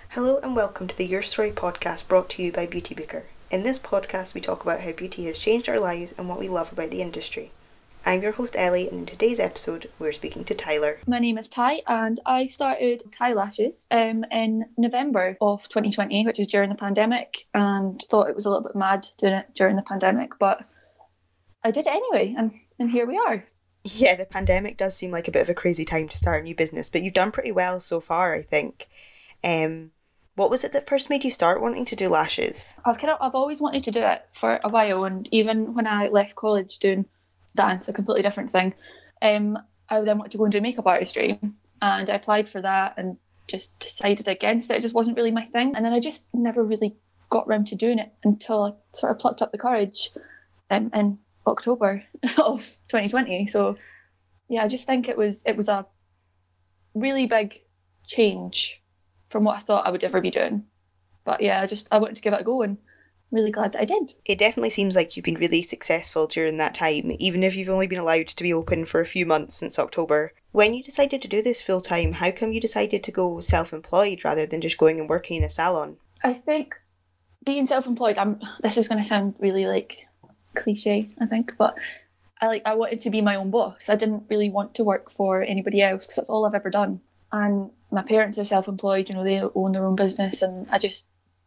Hello and welcome to the Your Story podcast brought to you by Beauty Booker. In this podcast we talk about how beauty has changed our lives and what we love about the industry. I'm your host Ellie, and in today's episode we're speaking to Tyler. My name is Ty and I started Ty Lashes in November of 2020, which is during the pandemic, and thought it was a little bit mad doing it during the pandemic, but I did it anyway, and here we are. Yeah, the pandemic does seem like a bit of a crazy time to start a new business, but you've done pretty well so far, I think. What was it that first made you start wanting to do lashes? I've always wanted to do it for a while, and even when I left college doing dance, a completely different thing, I then wanted to go and do makeup artistry, and I applied for that and just decided against it. It just wasn't really my thing, and then I just never really got around to doing it until I sort of plucked up the courage in October of 2020. So yeah, I just think it was a really big change from what I thought I would ever be doing. But yeah, I wanted to give it a go, and I'm really glad that I did. It definitely seems like you've been really successful during that time, even if you've only been allowed to be open for a few months since October. When you decided to do this full time, how come you decided to go self-employed rather than just going and working in a salon? I think being self-employed, this is going to sound really cliche, I think, but I wanted to be my own boss. I didn't really want to work for anybody else because that's all I've ever done. And my parents are self-employed, they own their own business, and it's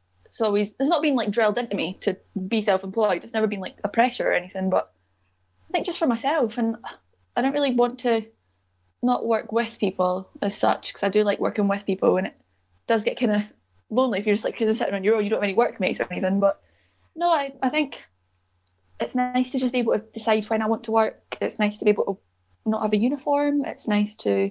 not been drilled into me to be self-employed. It's never been a pressure or anything, but I think just for myself, and I don't really want to not work with people as such, because I do like working with people, and it does get kind of lonely if you're just sitting on your own, you don't have any workmates or anything. But no, I think it's nice to just be able to decide when I want to work. It's nice to be able to not have a uniform. It's nice to,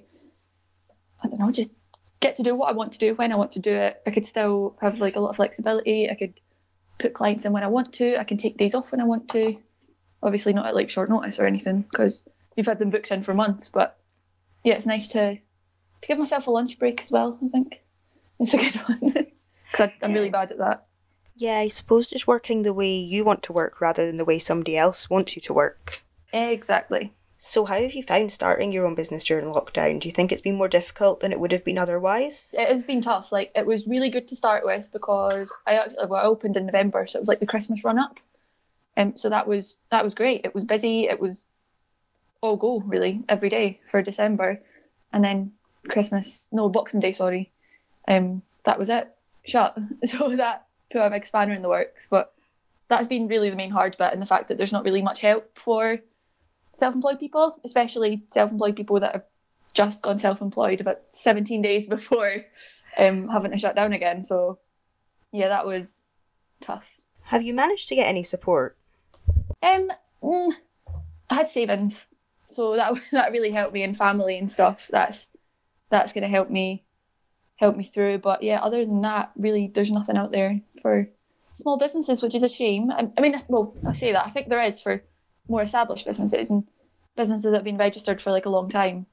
I don't know, just get to do what I want to do when I want to do it. I could still have a lot of flexibility. I could put clients in when I want to. I can take days off when I want to. Obviously not at short notice or anything, because we've had them booked in for months. But yeah, it's nice to give myself a lunch break as well, I think. It's a good one, because I'm really bad at that. Yeah, I suppose just working the way you want to work rather than the way somebody else wants you to work. Exactly. So how have you found starting your own business during lockdown? Do you think it's been more difficult than it would have been otherwise? It has been tough. It was really good to start with because I opened in November, so it was the Christmas run up. So that was great. It was busy. It was all go really every day for December, and then Boxing Day, sorry. That was it. Shut. So that put a big spanner in the works. But that's been really the main hard bit, and the fact that there's not really much help for self-employed people, especially self-employed people that have just gone self-employed about 17 days before having to shut down again. So yeah, that was tough. Have you managed to get any support? I had savings, so that really helped me, and family and stuff. That's going to help me through. But yeah, other than that, really, there's nothing out there for small businesses, which is a shame. I say that. I think there is for more established businesses and businesses that have been registered for a long time.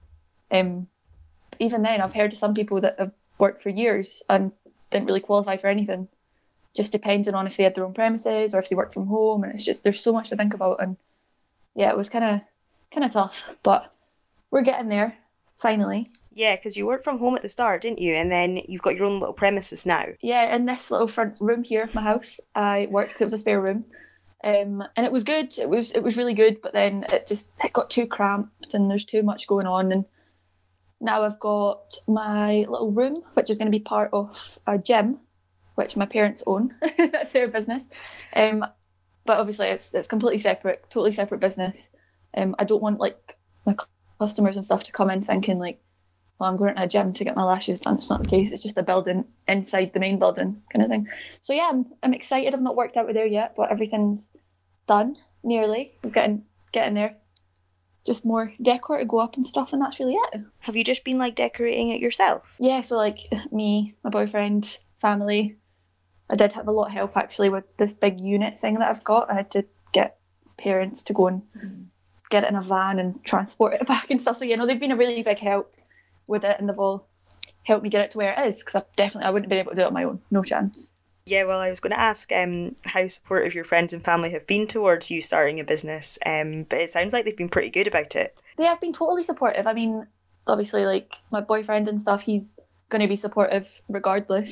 Even then, I've heard of some people that have worked for years and didn't really qualify for anything, just depending on if they had their own premises or if they worked from home. And it's just, there's so much to think about. And yeah, it was kind of tough, but we're getting there finally. Yeah, because you worked from home at the start, didn't you? And then you've got your own little premises now. Yeah, in this little front room here of my house, I worked because it was a spare room. And it was good. It was really good, but then it got too cramped and there's too much going on. And now I've got my little room, which is going to be part of a gym, which my parents own. That's their business. But obviously it's completely separate, totally separate business. I don't want my customers and stuff to come in thinking I'm going to a gym to get my lashes done. It's not the case. It's just a building inside the main building kind of thing. So yeah, I'm excited. I've not worked out with there yet, but everything's done nearly. We're getting there. Just more decor to go up and stuff, and that's really it. Have you just been decorating it yourself? Yeah, so me, my boyfriend, family. I did have a lot of help actually with this big unit thing that I've got. I had to get parents to go and get it in a van and transport it back and stuff. So they've been a really big help with it, and they've all helped me get it to where it is, because I wouldn't have been able to do it on my own. No chance. Yeah, well, I was going to ask how supportive your friends and family have been towards you starting a business, but it sounds like they've been pretty good about it. They have been totally supportive. I mean, obviously, my boyfriend and stuff, he's going to be supportive regardless.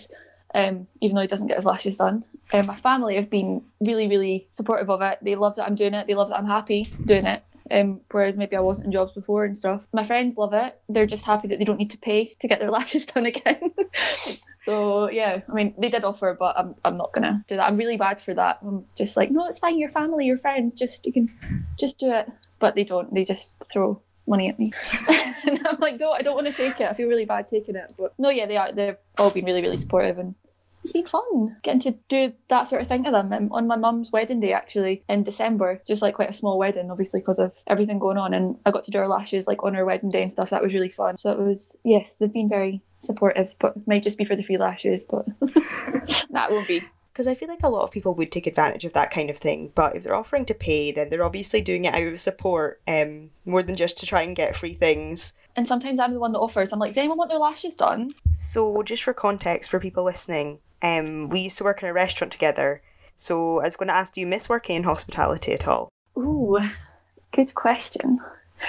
even though he doesn't get his lashes done. My family have been really, really supportive of it. They love that I'm doing it. They love that I'm happy doing it. Whereas maybe I wasn't in jobs before and stuff. My friends love it. They're just happy that they don't need to pay to get their lashes done again. So yeah, I mean, they did offer, but I'm not gonna do that. I'm really bad for that. I'm just like, no, it's fine. Your family, your friends, you can just do it. But they don't. They just throw money at me, and I'm like, I don't want to take it. I feel really bad taking it. But no, yeah, they are. They've all been really, really supportive, and it's been fun getting to do that sort of thing to them. On my mum's wedding day, actually, in December, just like quite a small wedding, obviously because of everything going on, and I got to do her lashes like on her wedding day and stuff. That was really fun. So it was, yes, they've been very supportive, but it might just be for the free lashes, but that won't be. Because I feel like a lot of people would take advantage of that kind of thing, but if they're offering to pay, then they're obviously doing it out of support, more than just to try and get free things. And sometimes I'm the one that offers. I'm like, does anyone want their lashes done? So just for context for people listening, we used to work in a restaurant together. So I was going to ask, do you miss working in hospitality at all? Ooh, good question.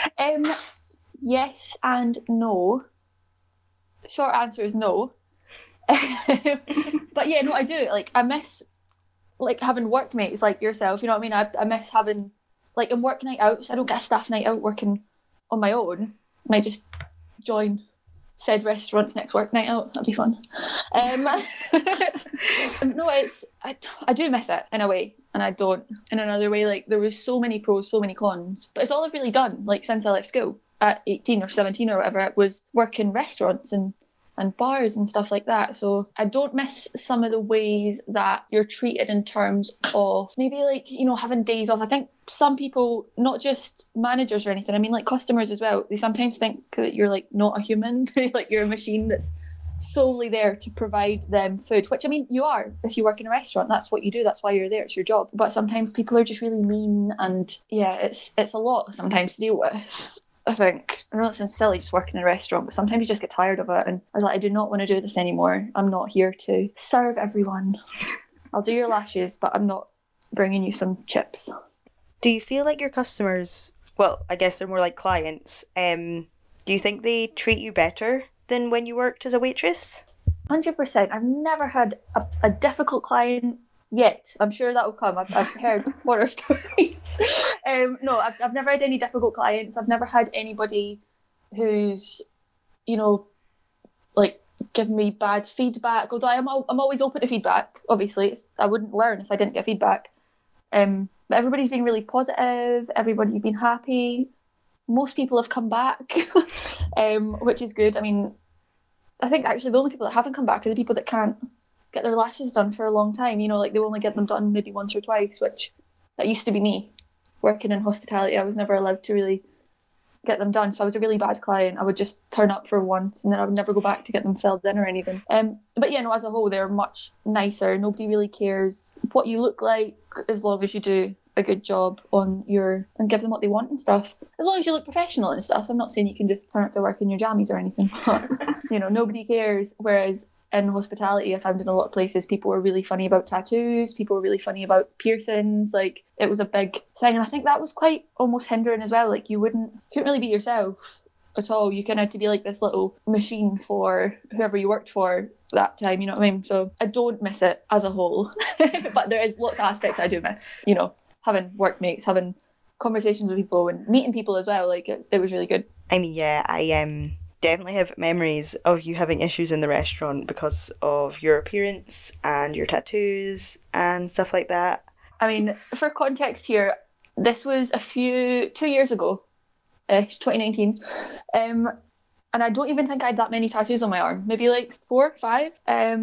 Yes and no. Short answer is no. But yeah, no, I do. Like, I miss like having workmates like yourself, you know what I mean? I miss having like in work night outs. I don't get a staff night out working on my own. I might just join said restaurant's next work night out. That'd be fun. No, I do miss it in a way, and I don't in another way. Like, there was so many pros, so many cons, but it's all I've really done. Like, since I left school at 18 or 17 or whatever, it was work in restaurants and bars and stuff like that. So I don't miss some of the ways that you're treated in terms of maybe like, you know, having days off. I think some people, not just managers or anything, I mean like customers as well, they sometimes think that you're like not a human, like you're a machine that's solely there to provide them food, which I mean you are. If you work in a restaurant, that's what you do, that's why you're there, it's your job. But sometimes people are just really mean, and yeah, it's a lot sometimes to deal with. I think, I know it sounds silly just working in a restaurant, but sometimes you just get tired of it, and I was like, I do not want to do this anymore. I'm not here to serve everyone. I'll do your lashes, but I'm not bringing you some chips. Do you feel like your customers, well, I guess they're more like clients, do you think they treat you better than when you worked as a waitress? 100%. I've never had a difficult client yet. I'm sure that will come. I've heard horror stories. No, I've never had any difficult clients. I've never had anybody who's, you know, like give me bad feedback. Although I'm always open to feedback. Obviously, I wouldn't learn if I didn't get feedback. But everybody's been really positive. Everybody's been happy. Most people have come back, which is good. I mean, I think actually the only people that haven't come back are the people that can't get their lashes done for a long time. You know, like they only get them done maybe once or twice, which that used to be me. Working in hospitality, I was never allowed to really get them done. So I was a really bad client. I would just turn up for once and then I would never go back to get them filled in or anything. But yeah, no, as a whole, they're much nicer. Nobody really cares what you look like as long as you do a good job on and give them what they want and stuff. As long as you look professional and stuff. I'm not saying you can just turn up to work in your jammies or anything, but you know, nobody cares. Whereas in hospitality, I found in a lot of places, people were really funny about tattoos, people were really funny about piercings. Like, it was a big thing, and I think that was quite almost hindering as well. Like, you couldn't really be yourself at all. You kind of had to be like this little machine for whoever you worked for that time, you know what I mean? So I don't miss it as a whole, but there is lots of aspects I do miss, you know, having workmates, having conversations with people and meeting people as well. Like, it was really good. I mean, yeah, I definitely have memories of you having issues in the restaurant because of your appearance and your tattoos and stuff like that. I mean, for context here, this was 2 years ago, 2019, and I don't even think I had that many tattoos on my arm, maybe like 4, 5.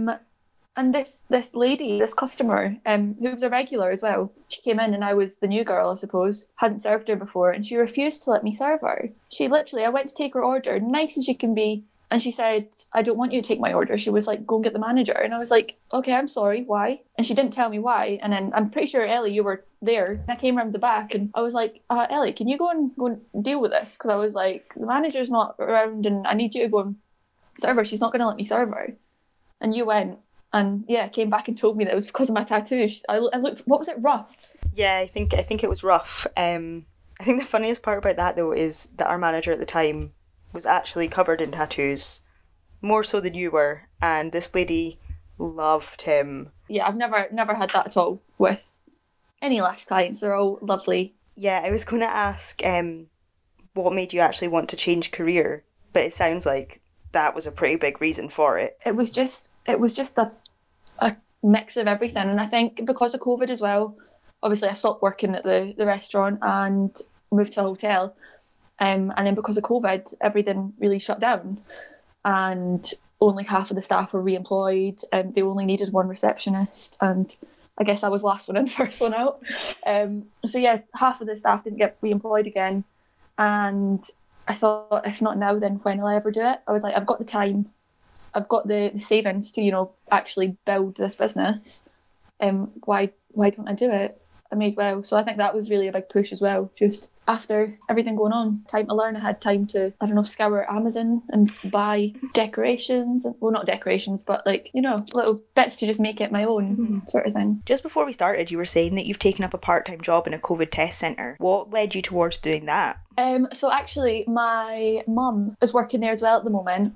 And this lady, this customer, who was a regular as well, she came in and I was the new girl, I suppose, hadn't served her before, and she refused to let me serve her. She literally, I went to take her order, nice as you can be, and she said, I don't want you to take my order. She was like, go and get the manager. And I was like, okay, I'm sorry, why? And she didn't tell me why. And then I'm pretty sure, Ellie, you were there. And I came around the back and I was like, Ellie, can you go and deal with this? Because I was like, the manager's not around and I need you to go and serve her. She's not going to let me serve her. And you went. And yeah, came back and told me that it was because of my tattoos. I looked, what was it, rough? Yeah, I think it was rough. I think the funniest part about that though is that our manager at the time was actually covered in tattoos, more so than you were. And this lady Loved him. Yeah, I've never had that at all with any lash clients. They're all lovely. Yeah, I was going to ask what made you actually want to change career, but it sounds like that was a pretty big reason for it. It was just a mix of everything, and I think because of COVID as well, obviously I stopped working at the restaurant and moved to a hotel, and then because of COVID everything really shut down and only half of the staff were re-employed, and they only needed one receptionist, and I guess I was last one in, first one out. So yeah, half of the staff didn't get re-employed again, and I thought, if not now, then when will I ever do it? I was like, I've got the time, I've got the savings to, actually build this business. Why don't I do it? I may as well. So I think that was really a big push as well. Just after everything going on, time to learn. I had time to, scour Amazon and buy decorations. Well, not decorations, but little bits to just make it my own sort of thing. Just before we started, you were saying that you've taken up a part-time job in a COVID test centre. What led you towards doing that? So actually, my mum is working there as well at the moment.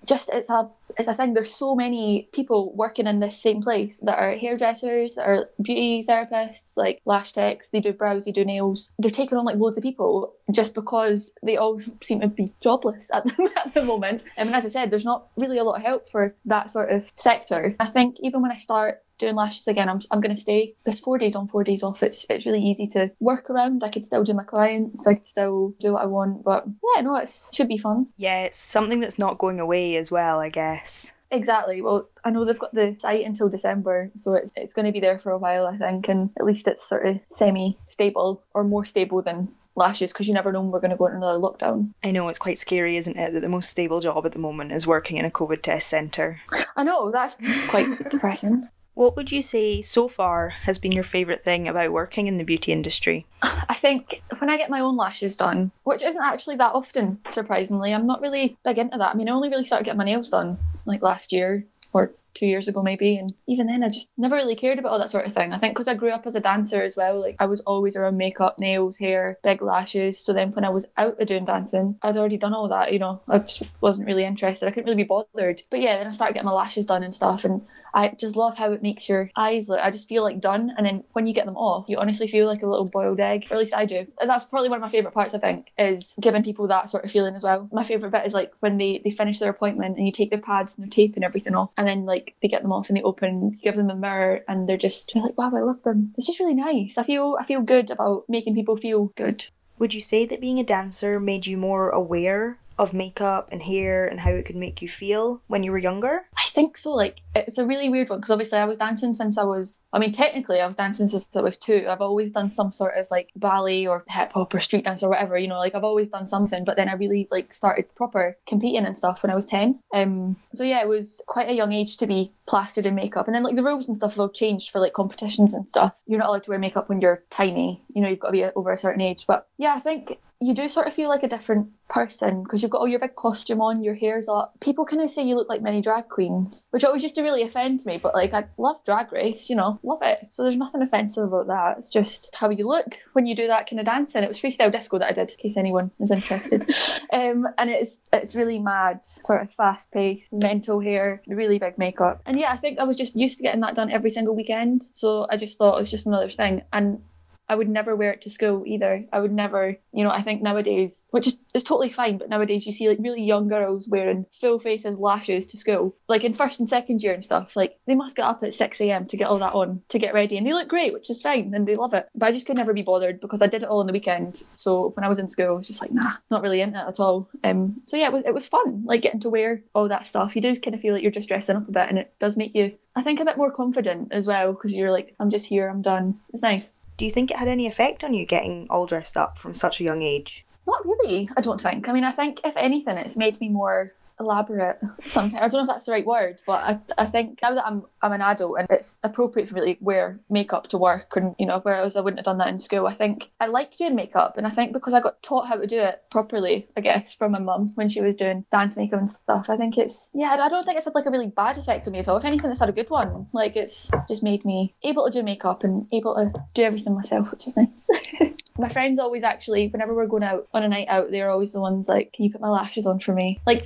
It's a thing. There's so many people working in this same place that are hairdressers, that are beauty therapists, like lash techs. They do brows, they do nails. They're taking on loads of people just because they all seem to be jobless at the moment. And as I said, there's not really a lot of help for that sort of sector. I think even when I start doing lashes again, I'm going to stay. It's 4 days on, 4 days off. It's really easy to work around. I could still do my clients. I could still do what I want. But yeah, no, it should be fun. Yeah, it's something that's not going away as well, I guess. Exactly. Well, I know they've got the site until December, so it's going to be there for a while, I think, and at least it's sort of semi-stable, or more stable than lashes, because you never know when we're going to go into another lockdown. I know, it's quite scary, isn't it, that the most stable job at the moment is working in a COVID test centre. I know, that's quite depressing. What would you say so far has been your favourite thing about working in the beauty industry? I think when I get my own lashes done, which isn't actually that often, surprisingly, I'm not really big into that. I mean, I only really started getting my nails done like last year or 2 years ago maybe, and even then I just never really cared about all that sort of thing. I think because I grew up as a dancer as well, like I was always around makeup, nails, hair, big lashes, so then when I was out of doing dancing, I'd already done all that, I just wasn't really interested. I couldn't really be bothered. But yeah, then I started getting my lashes done and stuff, and I just love how it makes your eyes look. I just feel like done, and then when you get them off, you honestly feel like a little boiled egg, or at least I do. And that's probably one of my favourite parts, I think, is giving people that sort of feeling as well. My favourite bit is like when they finish their appointment and you take their pads and their tape and everything off, and then like they get them off and they open, give them a mirror, and they're like, wow, I love them. It's just really nice. I feel good about making people feel good. Would you say that being a dancer made you more aware of makeup and hair and how it could make you feel when you were younger? I think so. Like, it's a really weird one because obviously I was dancing since technically I was dancing since I was 2. I've always done some sort of like ballet or hip hop or street dance or whatever, like I've always done something, but then I really like started proper competing and stuff when I was 10. So yeah, it was quite a young age to be plastered in makeup, and then like the rules and stuff have all changed for like competitions and stuff. You're not allowed to wear makeup when you're tiny, you've got to be over a certain age. But yeah, I think you do sort of feel like a different person because you've got all your big costume on, your hair's up. People kind of say you look like many drag queens, which always used to really offend me, but like I love Drag Race, love it. So there's nothing offensive about that. It's just how you look when you do that kind of dancing. It was freestyle disco that I did, in case anyone is interested. And it's really mad, sort of fast paced, mental hair, really big makeup. And yeah, I think I was just used to getting that done every single weekend. So I just thought it was just another thing. And I would never wear it to school either. I would never, I think nowadays, which is totally fine, but nowadays you see like really young girls wearing full faces, lashes to school. Like in first and second year and stuff, like they must get up at 6 a.m. to get all that on, to get ready. And they look great, which is fine, and they love it. But I just could never be bothered because I did it all on the weekend. So when I was in school, I was just like, nah, not really into it at all. So yeah, it was fun, like getting to wear all that stuff. You do kind of feel like you're just dressing up a bit, and it does make you, I think, a bit more confident as well, because you're like, I'm just here, I'm done. It's nice. Do you think it had any effect on you getting all dressed up from such a young age? Not really, I don't think. I mean, I think if anything, it's made me more elaborate. Sometimes I don't know if that's the right word, but I think now that I'm an adult and it's appropriate for me to like, wear makeup to work, and whereas I wouldn't have done that in school. I think I like doing makeup, and I think because I got taught how to do it properly, I guess, from my mum when she was doing dance makeup and stuff. I think I don't think it's had like a really bad effect on me at all. If anything, it's had a good one. Like it's just made me able to do makeup and able to do everything myself, which is nice. My friends always actually, whenever we're going out on a night out, they're always the ones like, can you put my lashes on for me? Like strip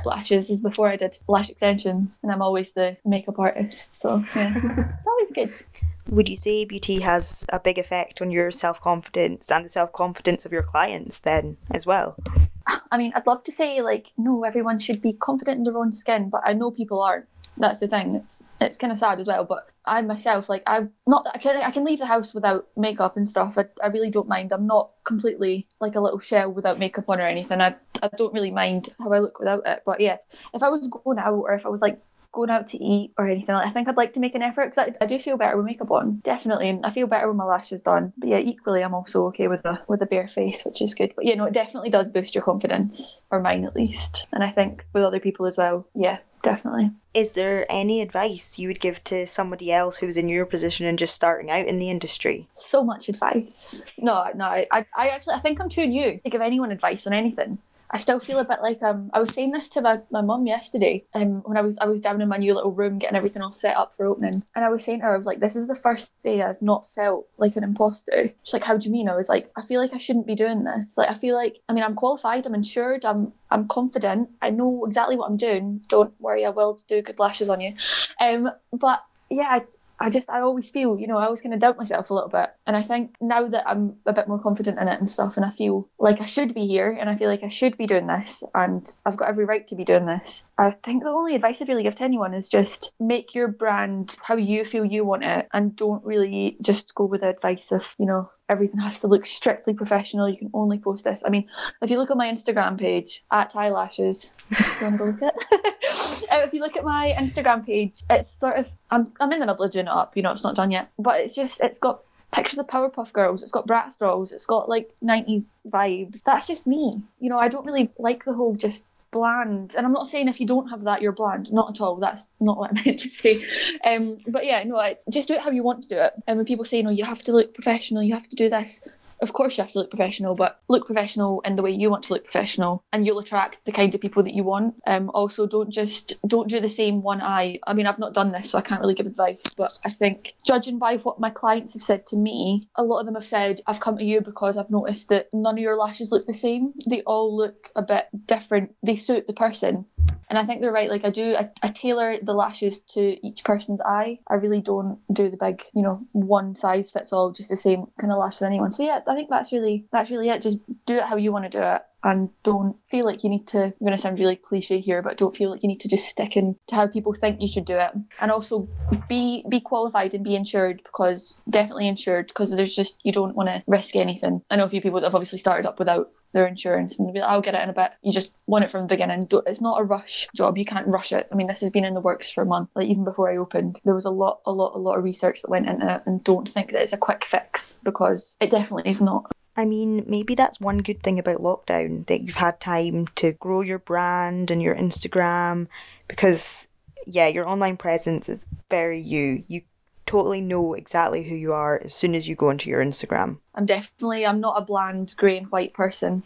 lashes is before I did lash extensions, and I'm always the makeup artist, so yeah, it's always good. Would you say beauty has a big effect on your self-confidence and the self-confidence of your clients then as well? I mean, I'd love to say, like, no, everyone should be confident in their own skin, but I know people aren't. That's the thing. It's kind of sad as well, but I myself, like, I can leave the house without makeup and stuff. I really don't mind. I'm not completely like a little shell without makeup on or anything. I don't really mind how I look without it. But yeah, if I was going out, or if I was like going out to eat or anything, I think I'd like to make an effort, because I do feel better with makeup on, definitely, and I feel better with my lashes done. But yeah, equally, I'm also okay with a bare face, which is good. But yeah, no, it definitely does boost your confidence, or mine at least, and I think with other people as well. Yeah, definitely. Is there any advice you would give to somebody else who's in your position and just starting out in the industry? So much advice. No, I actually, I think I'm too new to give anyone advice on anything. I still feel a bit like I was saying this to my mum yesterday, when I was down in my new little room getting everything all set up for opening, and I was saying to her, I was like, this is the first day I've not felt like an imposter. She's like, how do you mean? I was like, I feel like I shouldn't be doing this. Like, I feel like, I mean, I'm qualified, I'm insured, I'm confident, I know exactly what I'm doing. Don't worry, I will do good lashes on you. But yeah, I always feel, I always kind of doubt myself a little bit. And I think now that I'm a bit more confident in it and stuff, and I feel like I should be here, and I feel like I should be doing this, and I've got every right to be doing this, I think the only advice I'd really give to anyone is just make your brand how you feel you want it, and don't really just go with the advice of, everything has to look strictly professional. You can only post this. I mean, if you look at my Instagram page, @eyelashes, if you want to go look at it. If you look at my Instagram page, it's sort of, I'm in the middle of doing it up, it's not done yet. But it's got pictures of Powerpuff Girls, it's got Bratz dolls, it's got like 90s vibes. That's just me. I don't really like the whole just bland, and I'm not saying if you don't have that you're bland, not at all, that's not what I meant to say. But yeah, no, it's just do it how you want to do it. And when people say, you have to look professional, you have to do this, of course you have to look professional, but look professional in the way you want to look professional, and you'll attract the kind of people that you want. Also, don't do the same one eye. I mean, I've not done this, so I can't really give advice, but I think, judging by what my clients have said to me, a lot of them have said, I've come to you because I've noticed that none of your lashes look the same. They all look a bit different. They suit the person. And I think they're right. Like, I tailor the lashes to each person's eye. I really don't do the big, one size fits all, just the same kind of lash as anyone. So yeah, I think that's really it. Just do it how you want to do it, and don't feel like you need to, I'm going to sound really cliche here, but don't feel like you need to just stick in to how people think you should do it. And also be qualified and be insured, definitely insured, because you don't want to risk anything. I know a few people that have obviously started up without their insurance, and they'll be like, I'll get it in a bit. You just want it from the beginning. It's not a rush job. You can't rush it. I mean, this has been in the works for a month. Like, even before I opened, there was a lot of research that went into it, and don't think that it's a quick fix, because it definitely is not. I mean, maybe that's one good thing about lockdown, that you've had time to grow your brand and your Instagram, because yeah, your online presence is very you. You totally know exactly who you are as soon as you go into your Instagram. I'm not a bland grey and white person.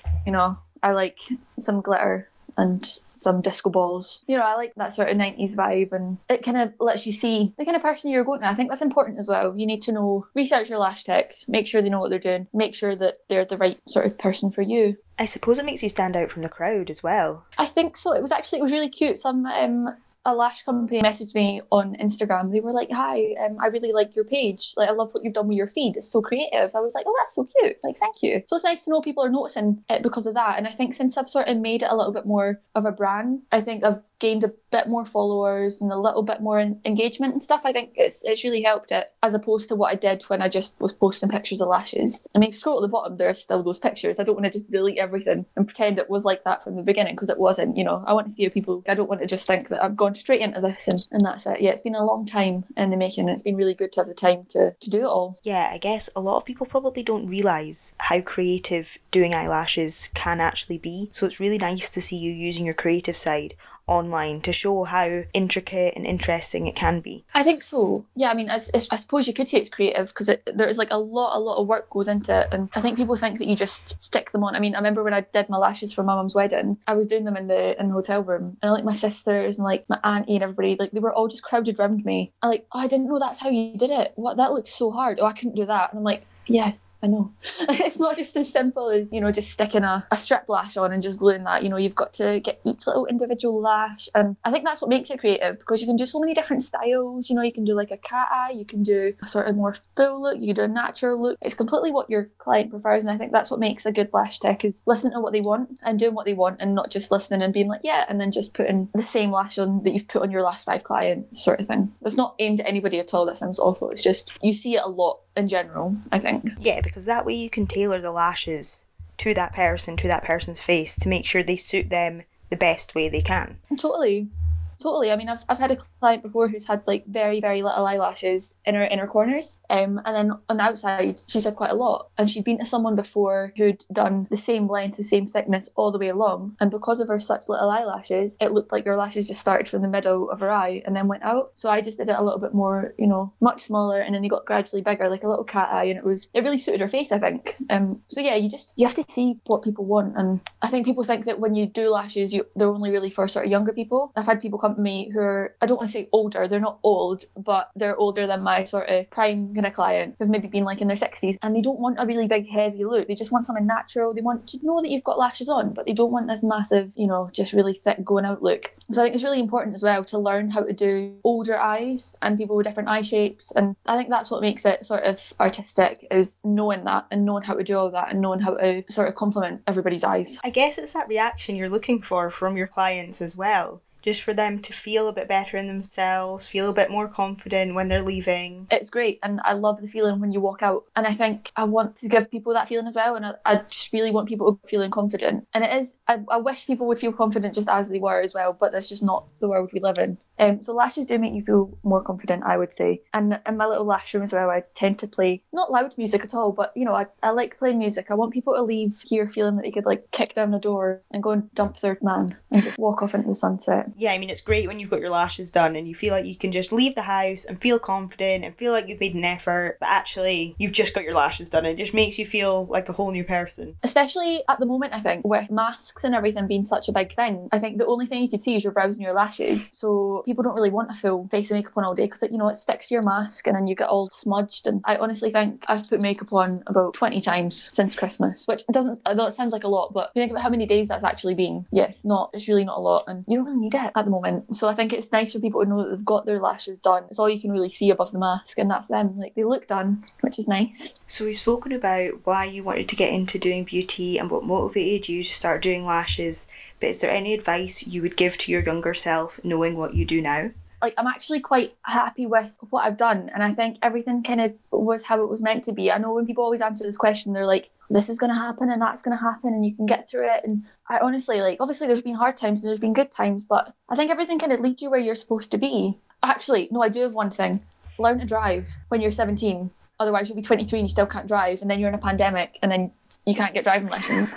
I like some glitter and some disco balls. I like that sort of 90s vibe, and it kind of lets you see the kind of person you're going to. I think that's important as well. You need to research your lash tech, make sure they know what they're doing, make sure that they're the right sort of person for you. I suppose it makes you stand out from the crowd as well. I think so. It was really cute. A lash company messaged me on Instagram. They were like, hi, I really like your page. Like, I love what you've done with your feed. It's so creative. I was like, oh, that's so cute. Like, thank you. So it's nice to know people are noticing it because of that. And I think since I've sort of made it a little bit more of a brand, I think I've gained a bit more followers and a little bit more engagement and stuff. I think it's really helped it, as opposed to what I did when I just was posting pictures of lashes. I mean, if you scroll at the bottom, there are still those pictures. I don't want to just delete everything and pretend it was like that from the beginning, because it wasn't. I want to see how people, I don't want to just think that I've gone straight into this and that's it. Yeah, it's been a long time in the making, and it's been really good to have the time to do it all. Yeah, I guess a lot of people probably don't realise how creative doing eyelashes can actually be. So it's really nice to see you using your creative side online to show how intricate and interesting it can be. I think so. Yeah, I mean, I suppose you could say it's creative, because there's like a lot of work goes into it, and I think people think that you just stick them on. I mean, I remember when I did my lashes for my mum's wedding, I was doing them in the hotel room, and like my sisters and like my auntie and everybody, like they were all just crowded around me. I didn't know that's how you did it. What, that looks so hard. Oh, I couldn't do that. And I'm like, yeah, I know. It's not just as simple as, just sticking a strip lash on and just gluing that. You've got to get each little individual lash. And I think that's what makes it creative, because you can do so many different styles. You can do like a cat eye, you can do a sort of more full look, you can do a natural look. It's completely what your client prefers. And I think that's what makes a good lash tech, is listening to what they want and doing what they want, and not just listening and being like, yeah, and then just putting the same lash on that you've put on your last 5 clients sort of thing. It's not aimed at anybody at all. That sounds awful. It's just, you see it a lot in general, I think. Yeah, because that way you can tailor the lashes to that person, to that person's face, to make sure they suit them the best way they can. Totally. I mean, I've had a client before who's had like very, very little eyelashes in her inner corners. And then on the outside, she's had quite a lot. And she'd been to someone before who'd done the same length, the same thickness all the way along. And because of her such little eyelashes, it looked like her lashes just started from the middle of her eye and then went out. So I just did it a little bit more, much smaller. And then they got gradually bigger, like a little cat eye. And it really suited her face, I think. So yeah, you have to see what people want. And I think people think that when you do lashes, they're only really for sort of younger people. I've had people come to me who are, I don't want to say older, they're not old, but they're older than my sort of prime kind of client, who've maybe been like in their 60s, and they don't want a really big heavy look. They just want something natural. They want to know that you've got lashes on, but they don't want this massive, just really thick going out look. So I think it's really important as well to learn how to do older eyes and people with different eye shapes. And I think that's what makes it sort of artistic, is knowing that and knowing how to do all that and knowing how to sort of complement everybody's eyes. I guess it's that reaction you're looking for from your clients as well. Just for them to feel a bit better in themselves, feel a bit more confident when they're leaving. It's great, and I love the feeling when you walk out. And I think I want to give people that feeling as well, and I just really want people feeling confident. And it is, I wish people would feel confident just as they were as well, but that's just not the world we live in. So lashes do make you feel more confident, I would say. And in my little lash room as well, I tend to play, not loud music at all, but, I like playing music. I want people to leave here feeling that they could, like, kick down the door and go and dump their man and just walk off into the sunset. Yeah, I mean, it's great when you've got your lashes done and you feel like you can just leave the house and feel confident and feel like you've made an effort, but actually you've just got your lashes done. It just makes you feel like a whole new person. Especially at the moment, I think, with masks and everything being such a big thing, I think the only thing you could see is your brows and your lashes. So people don't really want a full face of makeup on all day, because it sticks to your mask and then you get all smudged. And I honestly think I've put makeup on about 20 times since Christmas, which doesn't, although it sounds like a lot, but if you think about how many days that's actually been, it's really not a lot, and you don't really need it at the moment. So I think it's nice for people to know that they've got their lashes done. It's all you can really see above the mask, and that's them. Like, they look done, which is nice. So we've spoken about why you wanted to get into doing beauty and what motivated you to start doing lashes, but is there any advice you would give to your younger self knowing what you do now? Like, I'm actually quite happy with what I've done, and I think everything kind of was how it was meant to be. I know when people always answer this question, they're like, this is going to happen and that's going to happen and you can get through it. And I honestly, obviously there's been hard times and there's been good times, but I think everything kind of leads you where you're supposed to be. Actually, no, I do have one thing. Learn to drive when you're 17. Otherwise you'll be 23 and you still can't drive, and then you're in a pandemic and then you can't get driving lessons.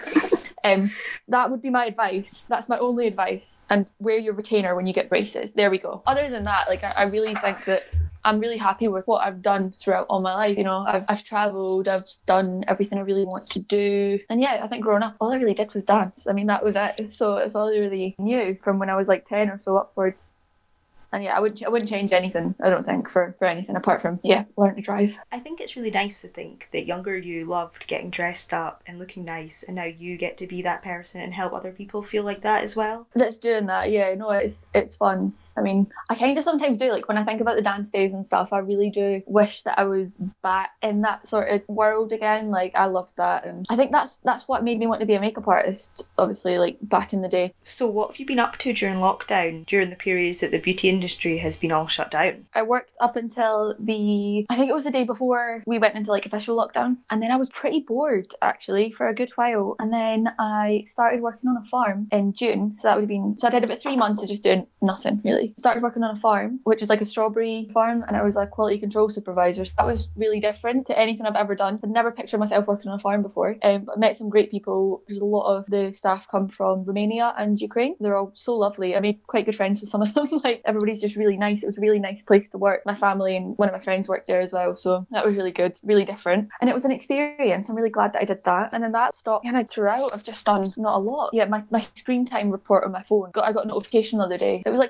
That would be my advice. That's my only advice. And wear your retainer when you get braces. There we go. Other than that, I really think that I'm really happy with what I've done throughout all my life. I've travelled, I've done everything I really want to do. And yeah, I think growing up, all I really did was dance. I mean, that was it. So it's all I really knew from when I was 10 or so upwards. And yeah, I wouldn't change anything, I don't think, for anything apart from, learn to drive. I think it's really nice to think that younger you loved getting dressed up and looking nice, and now you get to be that person and help other people feel like that as well. That's doing that, yeah, no, it's fun. I mean, I kind of sometimes do, when I think about the dance days and stuff, I really do wish that I was back in that sort of world again. I loved that, and I think that's what made me want to be a makeup artist, obviously, back in the day. So what have you been up to during lockdown, during the periods that the beauty industry has been all shut down? I worked up until I think it was the day before we went into official lockdown, and then I was pretty bored actually for a good while, and then I started working on a farm in June, so I did about 3 months of just doing nothing really. Started working on a farm, which was a strawberry farm, and I was a quality control supervisor. That was really different to anything I've ever done. I'd never pictured myself working on a farm before. I met some great people. There's a lot of the staff come from Romania and Ukraine. They're all so lovely. I made quite good friends with some of them. Everybody's just really nice. It was a really nice place to work. My family and one of my friends worked there as well, so that was really good, really different. And it was an experience. I'm really glad that I did that. And then that stopped, and throughout I've just done not a lot. Yeah, my screen time report on my phone, I got a notification the other day. It was congratulations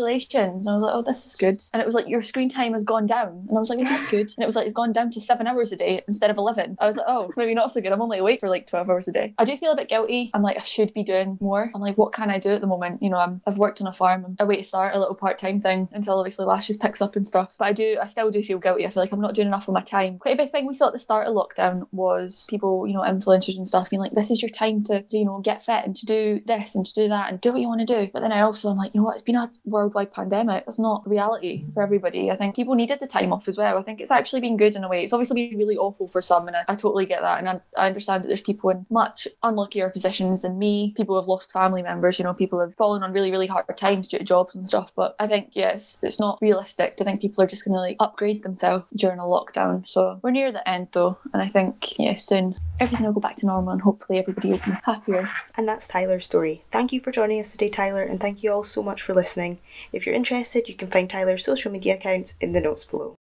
congratulations. And I was like, oh, this is good. And it was like, your screen time has gone down. And I was like, well, that's good. And it was like, it's gone down to 7 hours a day instead of 11. I was like, oh, maybe not so good. I'm only awake for like 12 hours a day. I do feel a bit guilty. I'm like, I should be doing more. I'm like, what can I do at the moment? You know, I've worked on a farm. I'm away to start a little part-time thing until obviously Lashes picks up and stuff. But I still do feel guilty. I feel like I'm not doing enough of my time. Quite a big thing we saw at the start of lockdown was people, you know, influencers and stuff being like, this is your time to, you know, get fit and to do this and to do that and do what you want to do. But then I'm like, you know what, it's been a worldwide pandemic. That's not reality for everybody. I think people needed the time off as well. I think it's actually been good in a way. It's obviously been really awful for some, and I totally get that. And I understand that there's people in much unluckier positions than me. People have lost family members, you know, people have fallen on really, really hard times due to jobs and stuff. But I think, yes, it's not realistic to think people are just going to like upgrade themselves during a lockdown. So we're near the end though, and I think, yeah, soon everything will go back to normal and hopefully everybody will be happier. And that's Tyler's story. Thank you for joining us today, Tyler, and thank you all so much for listening. If you're interested, you can find Tyler's social media accounts in the notes below.